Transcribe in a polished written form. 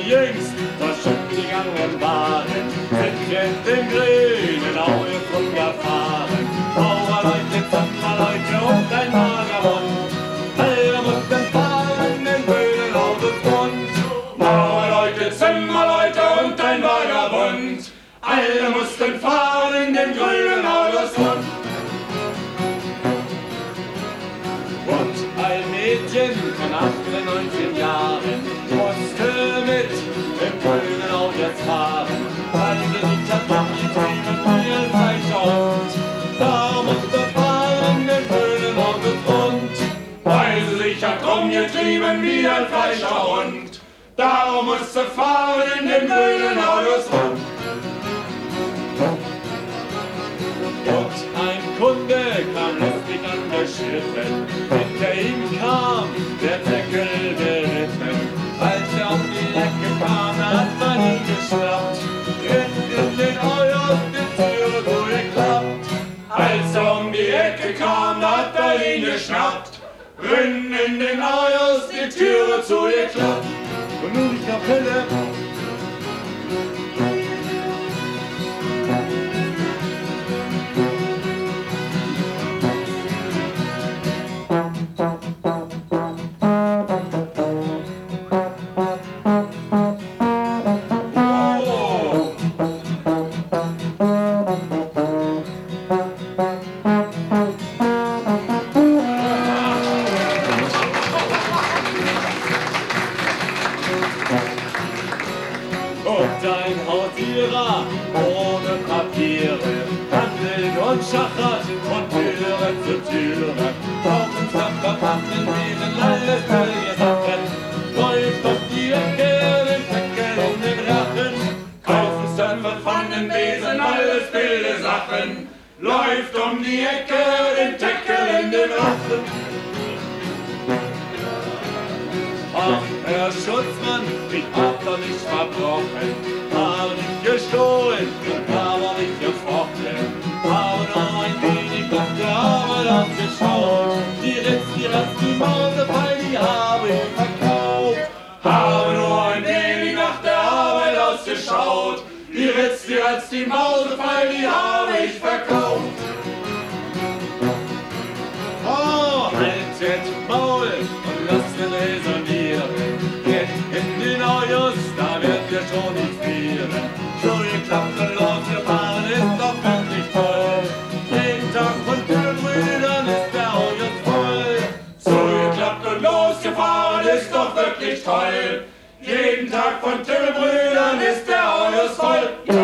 jüngst verschütt gegangen waren, sind jetzt den grünen Aue früh erfahren. Bauerleute, Zanderleute und ein Vagabund, alle mussten fahren den grünen Augustgrund. Bauerleute, Zimmerleute und ein Vagabund, alle mussten fahren den grünen Augustgrund. Und ein Mädchen von 18, 19 Jahren musste mit dem grünen Auto jetzt fahren, weil sie nicht hat abgetrieben wie ein falscher Hund. Da musste fahren den grünen Augustgrund, weil sie sich hat rumgetrieben wie ein falscher Hund. Darum musste fahren den grünen Augustgrund. Und ein Kunde kam lustig angeschritten, hinter ihm kam der Deckel geritten. Als er um die Ecke kam, hat man ihn geschnappt, in den Euros die Türe durchgeklappt. Als er um die Ecke kam, hat er ihn geschnappt, in den Euros die Türe zugeklappt. Und nun die Kapelle. Und ein Hausierer ohne Papiere handelt und schachert von Türe zu Türe. Kaufen, Stapfer, Pappen, Wesen, alles billige Sachen, läuft um die Ecke, den Deckel in den Rachen. Kaufen, Stapfer, Pfannen, Wesen, alles billige Sachen, läuft um die Ecke, den Deckel in den Rachen. Ach, Herr Schutzmann, ich hab doch nicht verbrochen, hab nicht gestohlen und hab auch nicht gefrochen, hab nur ein wenig nach der Arbeit ausgeschaut, die Ritz, die Mausefall, die habe ich verkauft. Habe nur ein wenig nach der Arbeit ausgeschaut, die Ritz, die Mausefall, die habe ich verkauft. Oh, halt jetzt Maul und lass den resonieren. Geht in den Euros, da wird ihr schon nicht frieren. So geklappt und losgefahren ist doch wirklich toll. Jeden Tag von Türbrüdern ist der Euros voll. So geklappt und losgefahren ist doch wirklich toll. Jeden Tag von Türbrüdern ist der Euros voll.